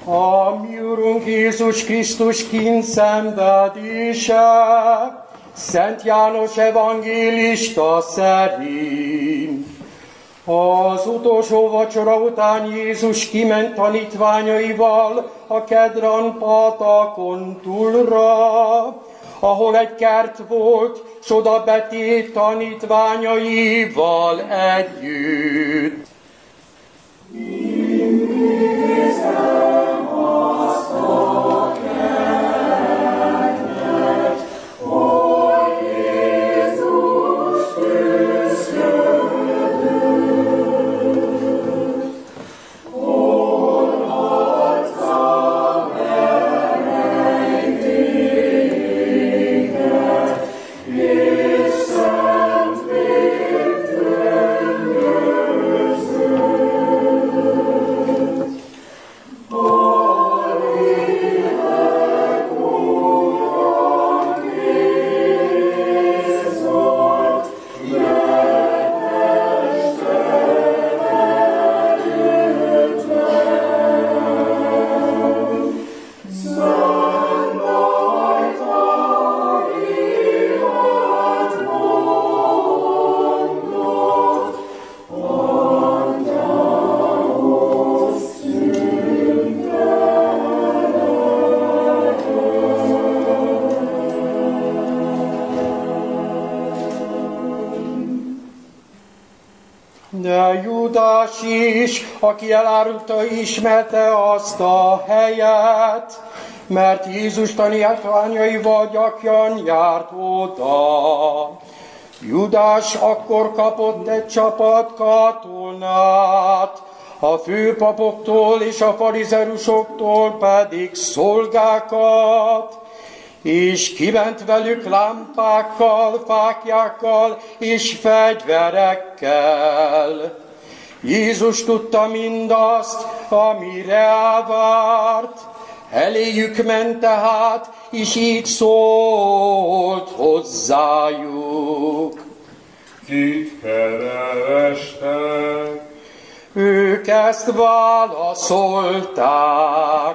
A mi Urunk Jézus Krisztus kínszenvedése Szent János evangélista szerint. Az utolsó vacsora után Jézus kiment tanítványaival a Kedron patakon túlra, ahol egy kert volt, s oda betét tanítványaival együtt. De Júdás is, aki elárulta, ismerte azt a helyet, mert Jézus tanítványaival gyakran járt oda. Júdás akkor kapott egy csapat katonát, a főpapoktól és a farizeusoktól pedig szolgákat, és kiment velük lámpákkal, fáklyákkal és fegyverekkel. Jézus tudta mindazt, amire várt. Eléjük ment tehát, és így szólt hozzájuk. Kit kerestek? Ők ezt válaszolták.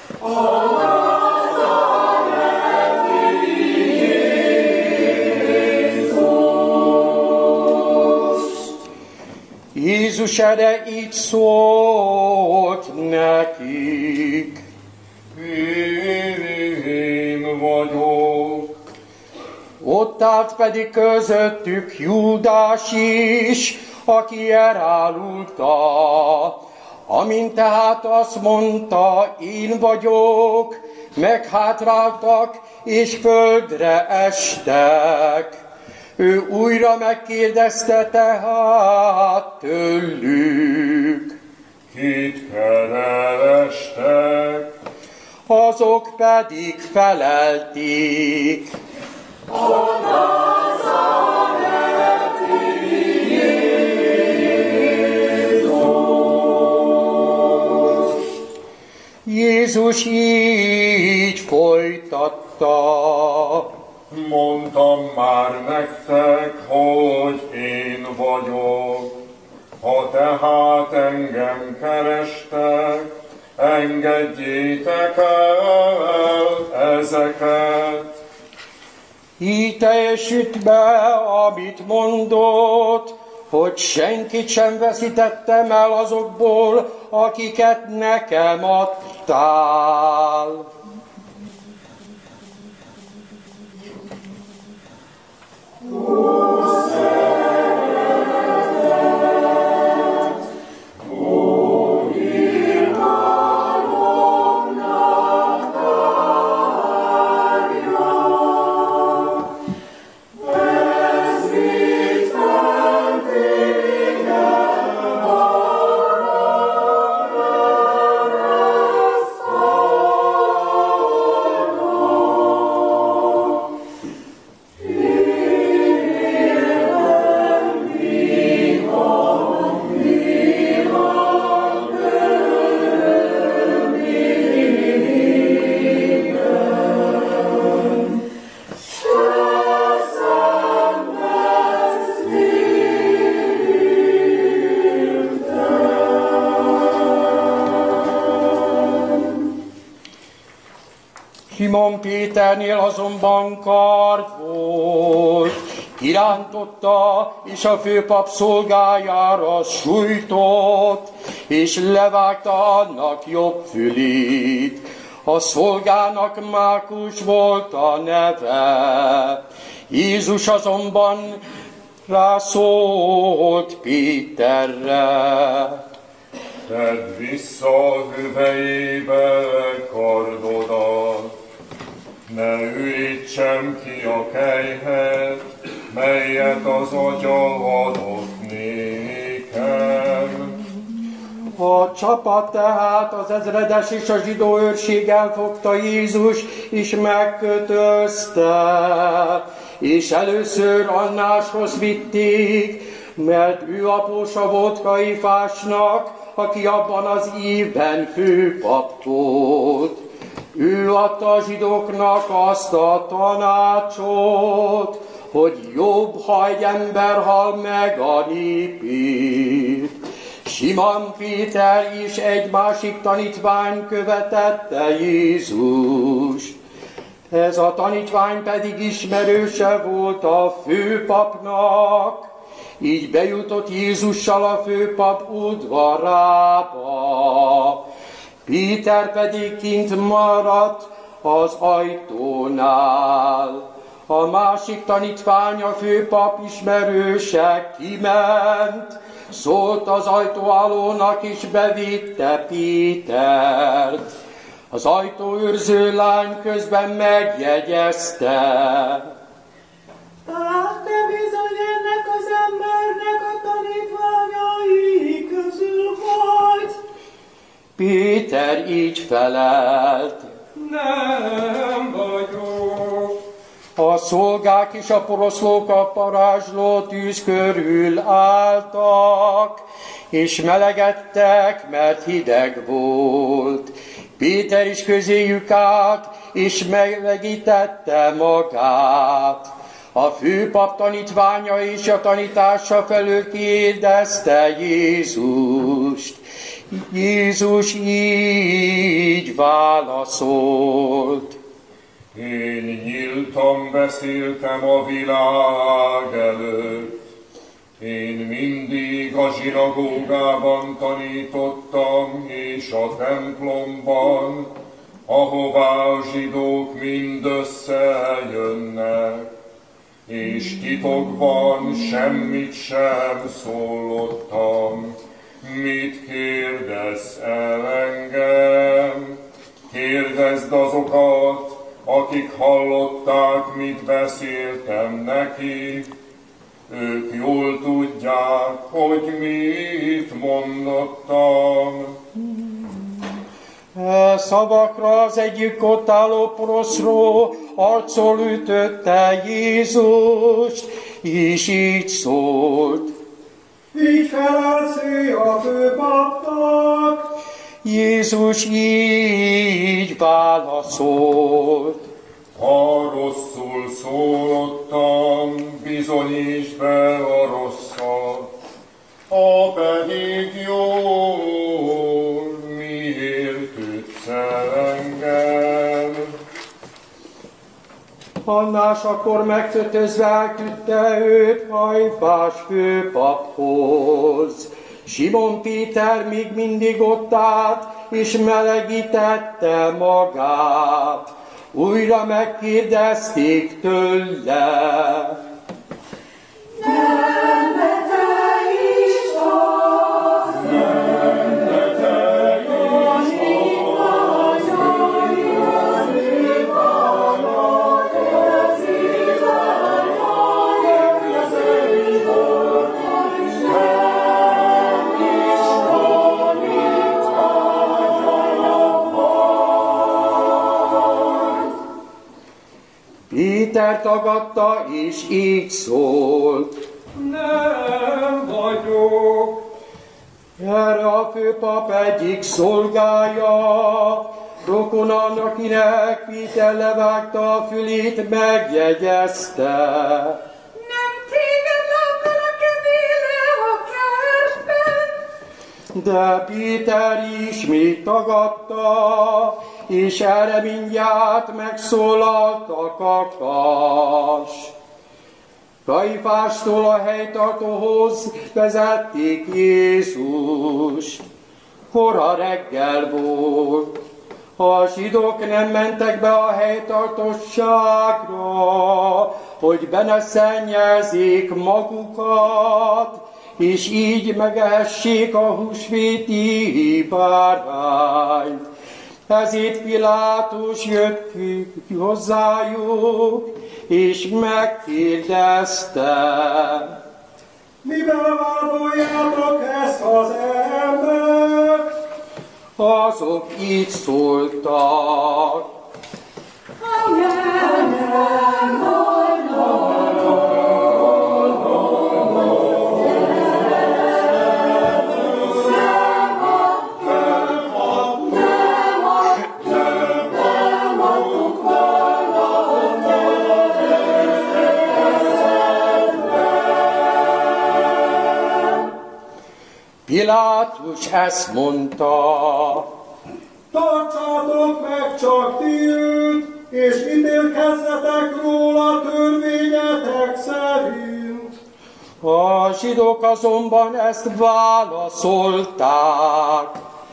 Jézus erre így szólt nekik. Én vagyok. Ott állt pedig közöttük Júdás is, aki elárulta. Amint tehát azt mondta, én vagyok, meghátráltak és földre estek. Ő újra megkérdezte tehát tőlük. Kit kerestek? Azok pedig felelték. Jézus így folytatta. Mondtam már nektek, hogy én vagyok. Ha tehát engem kerestek, engedjétek el ezeket. Így teljesült be, amit mondott, hogy senkit sem veszítettem el azokból, akiket nekem adtál. Simon Péternél azonban kard volt, kirántotta, és a főpap szolgájára sújtott, és levágta annak jobb fülét. A szolgának Mákus volt a neve. Jézus azonban rászólt Péterre. Tedd vissza hüvelyébe kardodat, ne ürítsem ki a kelyhet, melyet az Atya adott nékem. A csapat tehát az ezredes és a zsidó őrség elfogta Jézus, és megkötözte, és először Annáshoz vitték, mert ő apósa volt Kajfásnak, aki abban az évben főpap volt. Ő adta a zsidóknak azt a tanácsot, hogy jobb, ha egy ember hal meg a népért. Simon Péter is egy másik tanítvány követette Jézust. Ez a tanítvány pedig ismerőse volt a főpapnak, így bejutott Jézussal a főpap udvarába. Péter pedig kint maradt az ajtónál. A másik tanítvány, a főpap ismerőse kiment, szólt az ajtóállónak, és bevitte Pétert. Az ajtóőrző lány közben megjegyezte. Talán te bizony ennek az embernek a tanítványai közül vagy. Péter így felelt. Nem vagyok. A szolgák és a poroszlók a parázsló tűz körül álltak, és melegedtek, mert hideg volt. Péter is közéjük állt, és melegítette magát. A főpap tanítványa és a tanítása felől kérdezte Jézust. Jézus így válaszolt. Én nyíltan beszéltem a világ előtt. Én mindig a zsinagógában tanítottam, és a templomban, ahová a zsidók mind összejönnek, és titokban semmit sem szólottam. Mit kérdez el engem? Kérdezd azokat, akik hallották, mit beszéltem nekik. Ők jól tudják, hogy mit mondottam. Szavakra az egyik ott álló poroszló arccal ütötte Jézust, és így szólt. Így felelsz ő a főpapnak. Jézus így válaszolt. Ha rosszul szólottam, bizonyítsd be a rosszat. Ha pedig jól, miért ütsz el engem? Annás akkor megkötözve elküldte őt Kajfás főpaphoz. Simon Péter még mindig ott állt, és melegítette magát. Újra megkérdezték tőle. Nem, de te is az. Nem, de te is az. Itt vannak, ez itt vannak, ez itt vannak, nem is van itt van. Péter tagadta, és így szólt. Nem vagyok. Erre a főpap egyik szolgája, rokonan, akinek Péter levágta a fülét, megjegyezte. Nem téged láttalak-e véle a kertben? De Péter ismét tagadta, és erre mindjárt megszólalt a kakas. Kajfástól a helytartóhoz vezették Jézust. Kora reggel volt. A zsidók nem mentek be a helytartóságra, hogy be ne szennyezzék magukat, és így megehessék a húsvéti bárányt. Ezért Pilátus jött hozzájuk, és megkérdezte: Mivel vádoljátok ezt az embert? Azok így szóltak: Pilátus ezt mondta: Tartsátok meg csak ti őt, és ítélkezzetek róla törvényetek szerint. A zsidók azonban ezt válaszolták: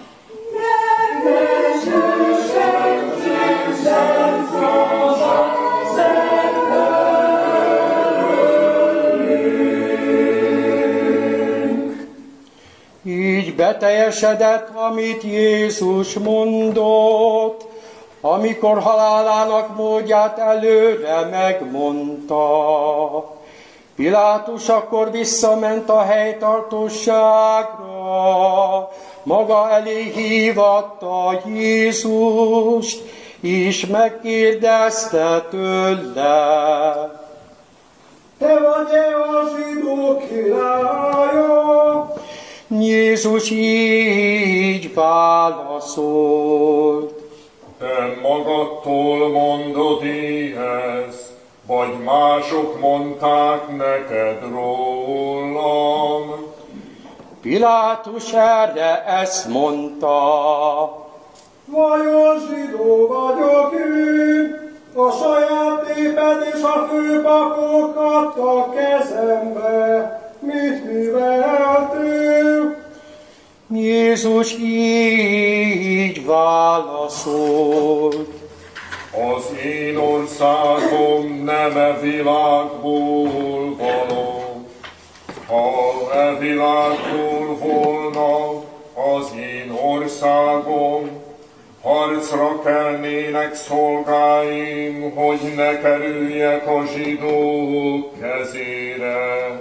Így beteljesedett, amit Jézus mondott, amikor halálának módját előre megmondta. Pilátus akkor visszament a helytartóságra, maga elé hívatta Jézust, és megkérdezte tőle: Te vagy-e a zsidók királya? Jézus így válaszolt: Te magadtól mondod ezt, vagy mások mondták neked rólam? Pilátus erre ezt mondta: Vajon zsidó vagyok én? A saját néped és a főpapok adtak kezembe. Mit műveltél? Jézus így válaszolt: Az én országom nem e világból való. Ha e világból volna az én országom, harcra kelnének szolgáim, hogy ne kerüljek a zsidók kezére.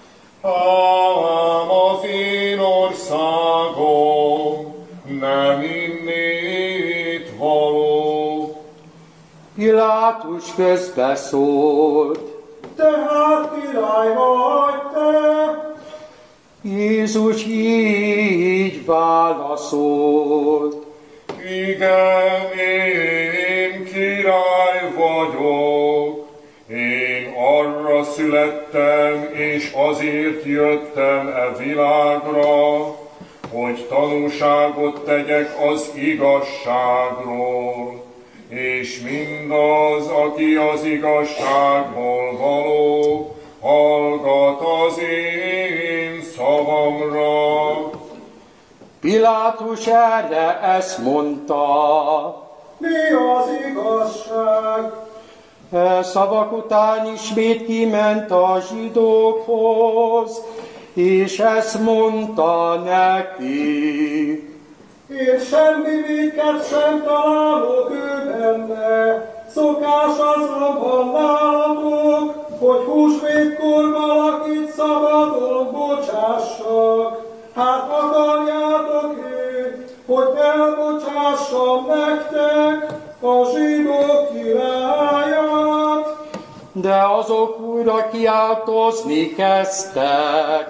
Ám az én országom nem innét való. Pilátus közbeszólt: Tehát király vagy te? Jézus így válaszolt: Igen, én király vagyok. Én arra születtem, és azért jöttem e világra, hogy tanúságot tegyek az igazságról, és mindaz, aki az igazságból való, hallgat az én szavamra. Pilátus erre ezt mondta: Mi az igazság? Szavak után ismét kiment a zsidókhoz, és ezt mondta neki: Én semmi vétket sem találok ő benne. Szokás azonban nálatok, hogy húsvétkor valakit szabadon bocsássak. Hát akarjátok én, hogy elbocsássam nektek a zsidók királyát? De azok újra kiáltozni kezdtek: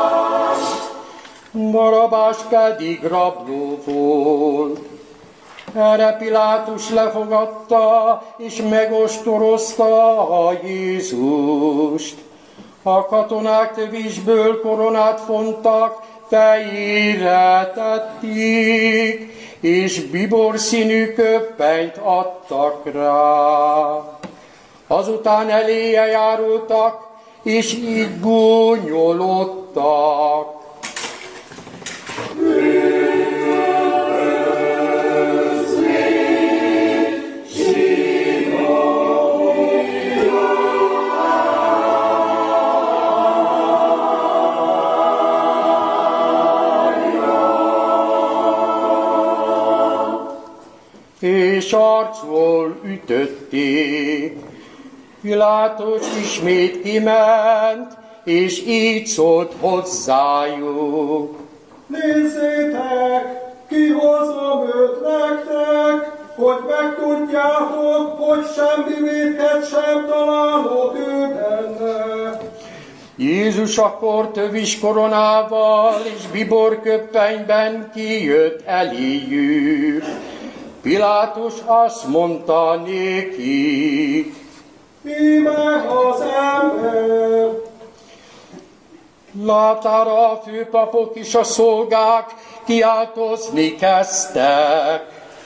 Barabás pedig rabló volt. Erre Pilátus lefogadta, és megostorozta Jézust. A katonák tövisből koronát fontak, fejére tették, és biborszínű köppenyt adtak rá. Azután eléje járultak, és így gúnyolódtak. És arcról ütötték. Pilátus ismét kiment, és így szólt hozzájuk. Nézzétek, kihozom őt nektek, hogy megtudjátok, hogy semmi vétket sem találok ő benne. Jézus akkor tövis koronával és biborköppenyben kijött eléjük. Pilátus azt mondta nékik. Íme az ember! Látára a főpapok és a szolgák kiáltozni kezdtek.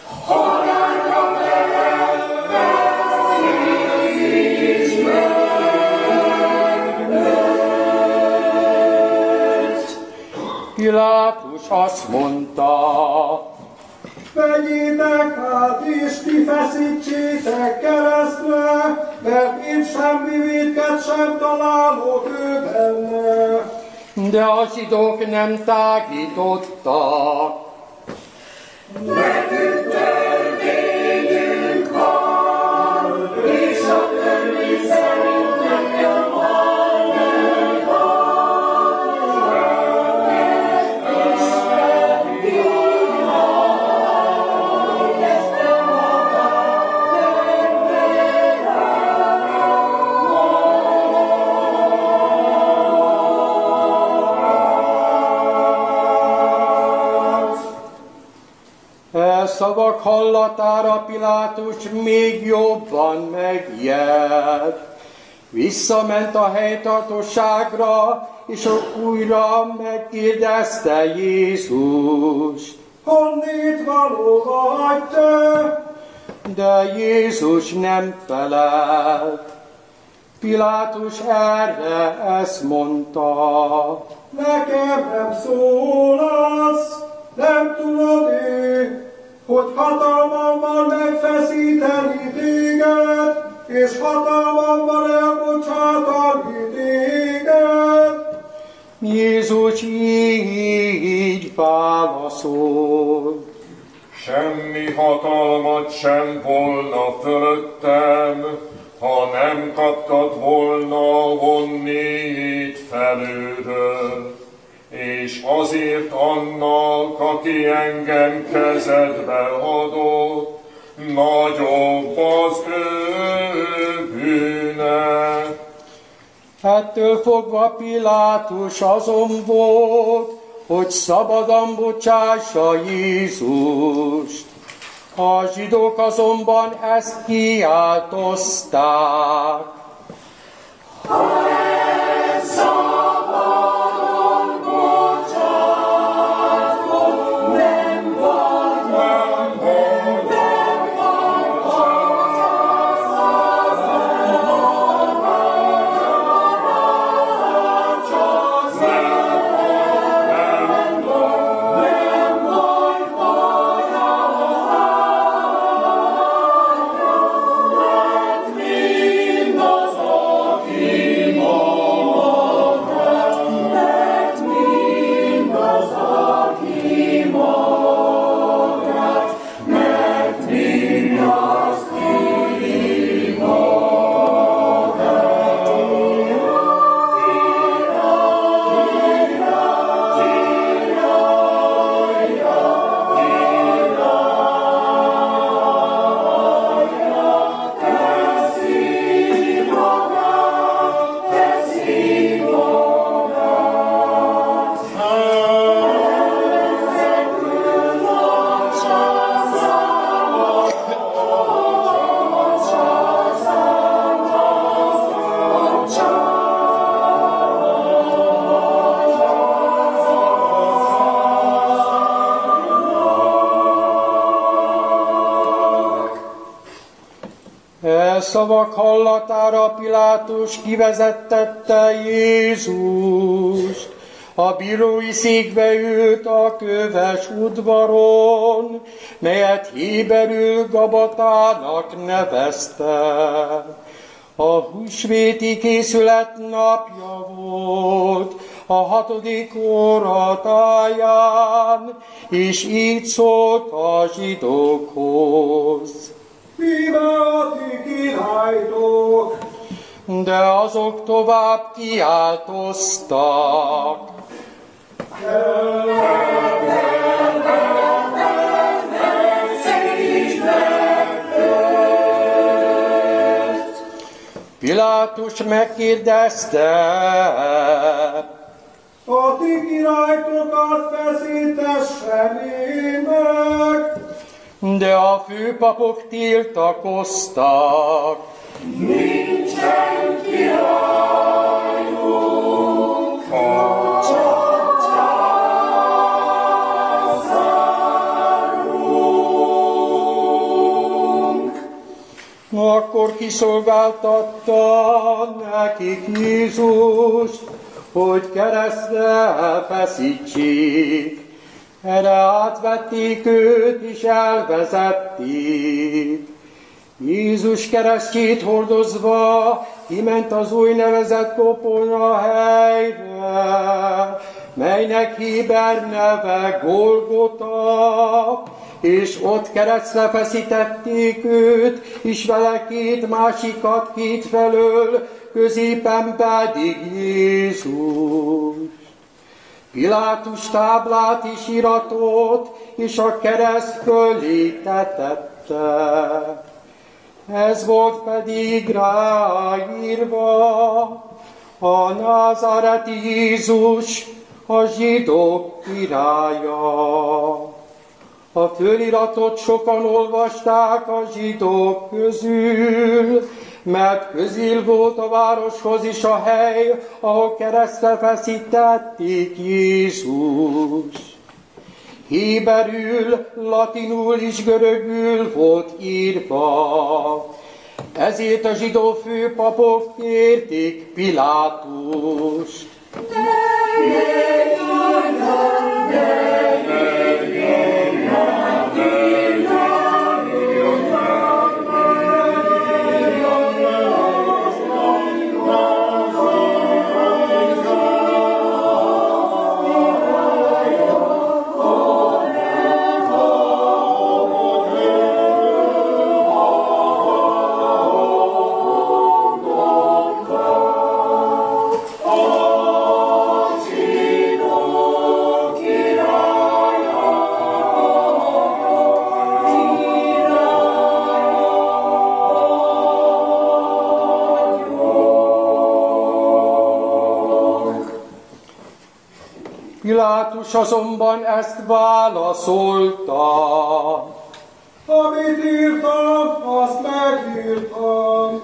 Pilátus azt mondta. Vegyétek hát és kifeszítsétek keresztre, mert én semmi vétket sem találok ő benne. De a zsidók nem tágítottak. Szavak hallatára Pilátus még jobban megijedt. Visszament a helytartóságra, és újra megkérdezte Jézust. Honnét való vagy te? De Jézus nem felelt. Pilátus erre ezt mondta. Nekem nem szólasz, nem tudom én, hogy hatalmam van megfeszíteni téged, és hatalmam van elbocsátani téged. Jézus így válaszolt. Semmi hatalmat sem volna fölöttem, ha nem kaptad volna honnét felőről. És azért annak, aki engem kezedbe adott, nagyobb az ő bűne. Ettől fogva Pilátus azon volt, hogy szabadon bocsássa Jézust. A zsidók azonban ezt kiáltozták. No! szavak hallatára Pilátus kivezettette Jézust. A bírói székbe ült a köves udvaron, melyet héberül Gabatának nevezte. A húsvéti készület napja volt, a 6. óra táján, és így szólt a zsidókhoz. Íme a ti királytok! De azok tovább kiáltoztak. Pilátus megkérdezte, A ti királytokat feszítessem én meg! de a főpapok tiltakoztak. Nincsen királyunk! Akkor kiszolgáltatta nekik Jézust, hogy keresztre feszítsék. Erre átvették őt, és elvezették. Jézus keresztjét hordozva kiment az úgynevezett kopona helyre, melynek héber neve Golgota, és ott keresztre feszítették őt, és vele két másikat kétfelől, középen pedig Jézus. Pilátus táblát és iratot, és a kereszt fölé tetette. Ez volt pedig ráírva, a názáreti Jézus, a zsidók királya. A föliratot sokan olvasták a zsidók közül, mert közel volt a városhoz is a hely, ahol keresztre feszítették Jézus. Héberül, latinul és görögül volt írva. Ezért a zsidó főpapok kérték Pilátust. Pilátus azonban ezt válaszolta. Amit írtam, azt megírtam.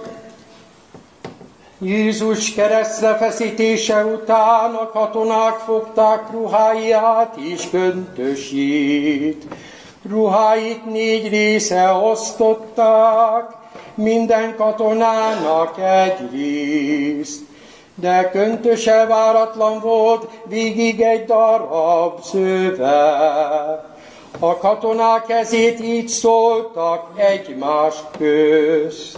Jézus keresztre feszítése után a katonák fogták ruháját és köntösét. Ruháit 4 része osztották, minden katonának egy részt. De köntöse váratlan volt, végig egy darab szőve. A katonák ezért így szóltak egymás közt.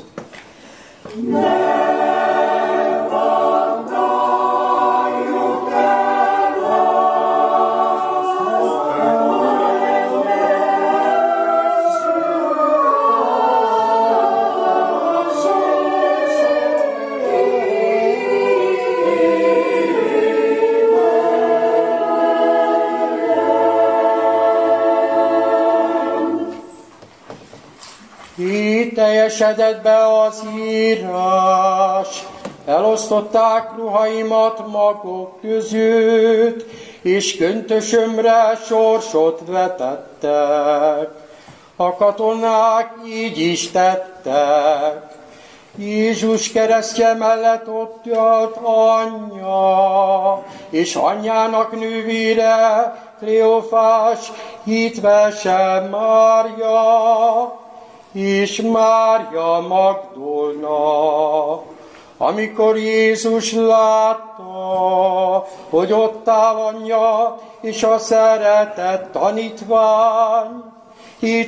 Így teljesedett be az írás. Elosztották ruhaimat maguk között, és köntösömre sorsot vetettek. A katonák így is tettek. Jézus keresztje mellett ott jött anyja, és anyjának nővére, Kleofás, hitvese Mária, és Mária Magdolna. Amikor Jézus látta, hogy ott áll anyja és a szeretett tanítvány, így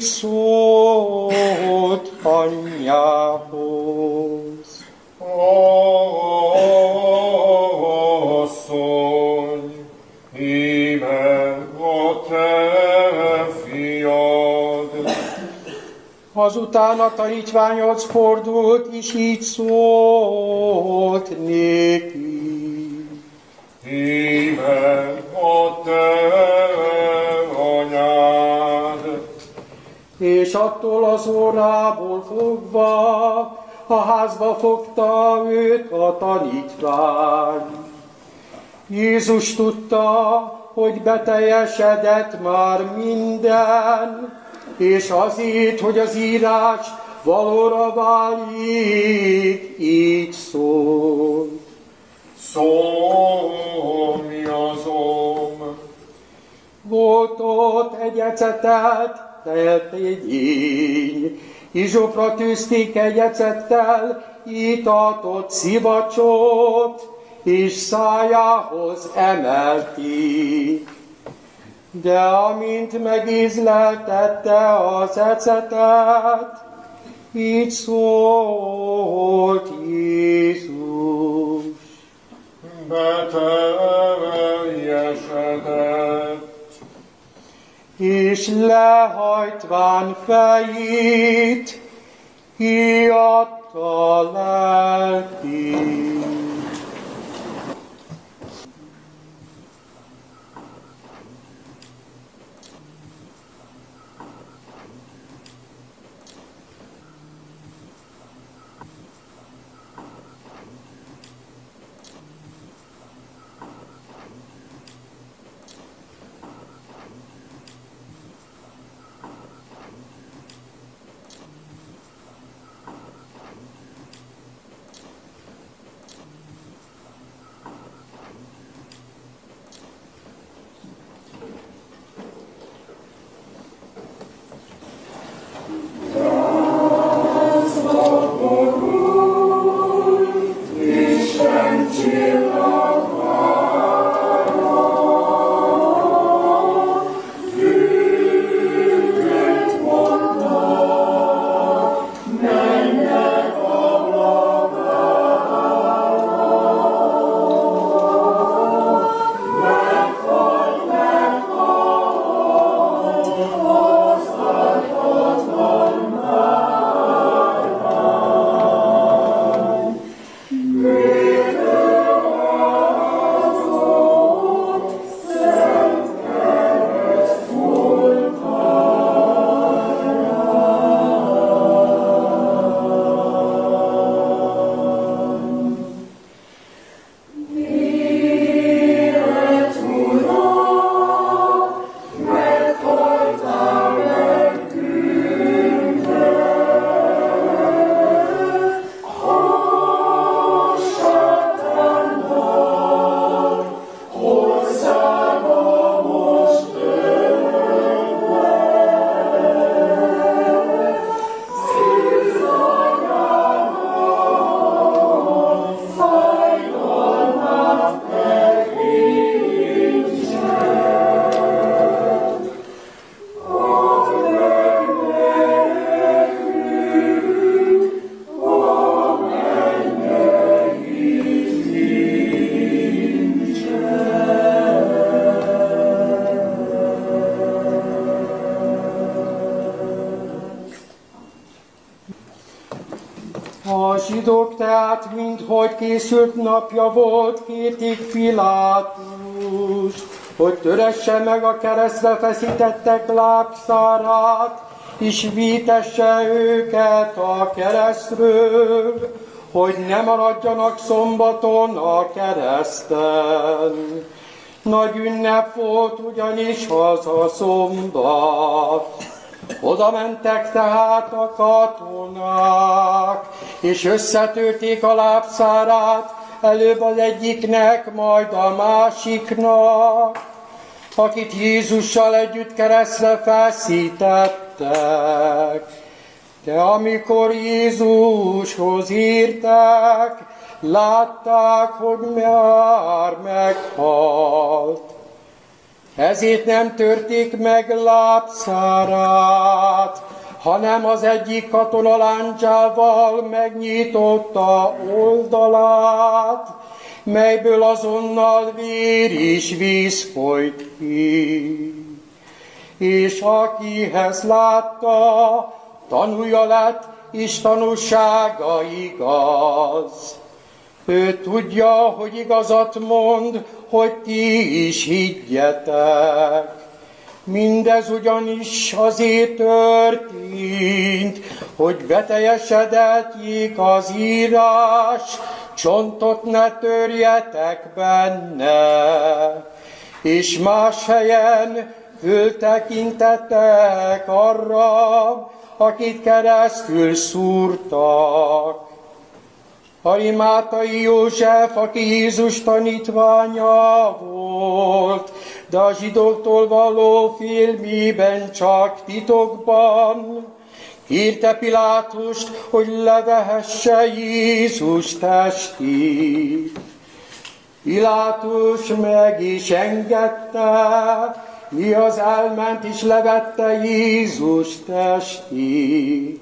szólt anyjához. Asszony, íme a te fiad. Azután a tanítványhoz fordult, és így szólt néki. Íme a te anyád. És attól az órából fogva a házba fogta őt a tanítvány. Jézus tudta, hogy beteljesedett már minden, és azért, hogy az írás valóra váljék, így szól. Szomjazom. Volt ott egy ecetelt teltény, Izsopra tűzték egy ecettel itatott szivacsot, és szájához emelték. De amint megízleltette az ecetet, így szólt Jézus. Beteljesedett. És lehajtván fejét, hiadta lelkét. A zsidók tehát, minthogy készült napja volt, kérték Pilátust, hogy töresse meg a keresztre feszítettek lábszárát, és vitesse őket a keresztről, hogy ne maradjanak szombaton a kereszten. Nagy ünnep volt ugyanis az a szombat. Oda mentek tehát a katonák, és összetörték a lábszárát, előbb az egyiknek, majd a másiknak, akit Jézussal együtt keresztre feszítettek. De amikor Jézushoz értek, látták, hogy már meghalt. Ezért nem törték meg lábszárát, hanem az egyik katona lándzsával megnyitotta oldalát, melyből azonnal vér és víz folyt ki. És akihez látta, tanúja lett, és tanúsága igaz. Ő tudja, hogy igazat mond, hogy ti is higgyetek. Mindez ugyanis azért történt, hogy beteljesedjék az írás, csontot ne törjetek benne. És más helyen föltekintettek arra, akit keresztül szúrtak. Arimátai József, aki Jézus tanítványa volt, de a zsidóktól való félmében csak titokban kérte Pilátust, hogy levehesse Jézus testét. Pilátus meg is engedte, mi az elment és levette Jézus testét.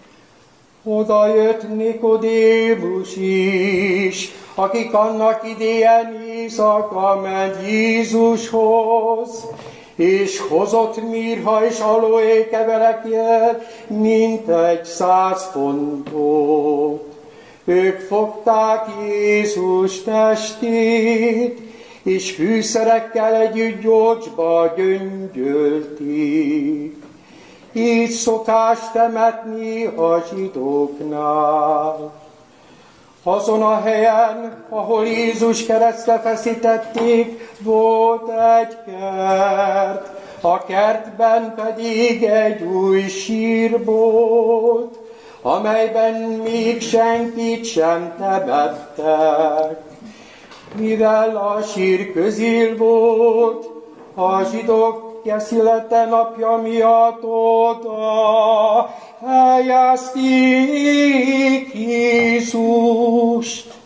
Oda jött Nikodémus is, akik annak idején éjszaka ment Jézushoz, és hozott mirha és aloé keverekért, mintegy 100 fontot. Ők fogták Jézus testét, és fűszerekkel együtt gyógyba göngyölték. Így szokás temetni a zsidóknál. Azon a helyen, ahol Jézus keresztre feszítették, volt egy kert, a kertben pedig egy új sír volt, amelyben még senkit sem temettek. Mivel a sír közél volt, a zsidók születe napja miatt oda helyezték Jézust.